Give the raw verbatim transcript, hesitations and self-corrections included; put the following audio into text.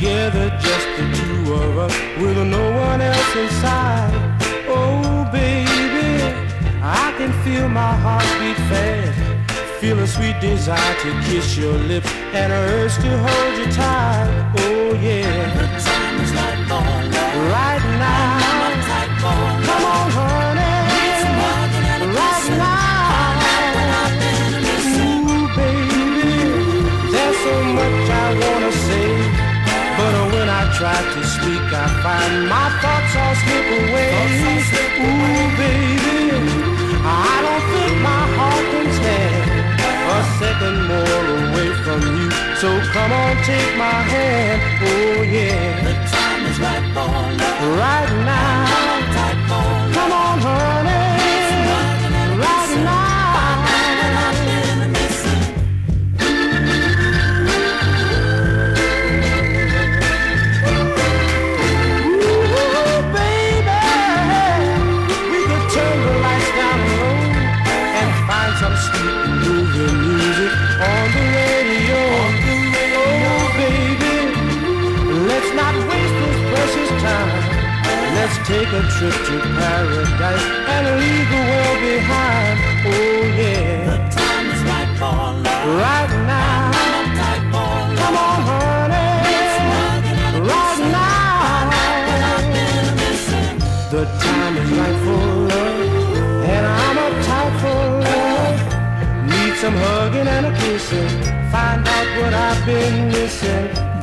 together, just the two of us, with no one else inside. Oh baby, I can feel my heart beat fast, feel a sweet desire to kiss your lips and a urge to hold you tight. Oh yeah, the time is right for love. Right now, I'm uptight for love. Come on honey, need some hugging and a right kissing. now. Find out what I've been missing. Ooh baby, there's so much I wanna say, but when I try to speak, I find my thoughts all slip away. Ooh baby, I don't think my heart can stand a second more away from you. So come on, take my hand. Oh yeah, The time is right for love. right now. I'm uptight for love. Come on, honey, Need some hugging and a right kissing. now. Find out what I've been missing. Ooh, baby, we could turn the lights down low and find some sweet moving music on the radio. Oh, baby, let's not waste this precious time. Let's take a trip to paradise and leave the world behind. Oh, yeah, The time is right for love. right now. I'm uptight for love. Come on, honey, Hugging and a right kissing. Find out what I've now. been missing. The time is right for love, and I'm uptight for love. Need some hugging and a kissing, find out what I've been missing.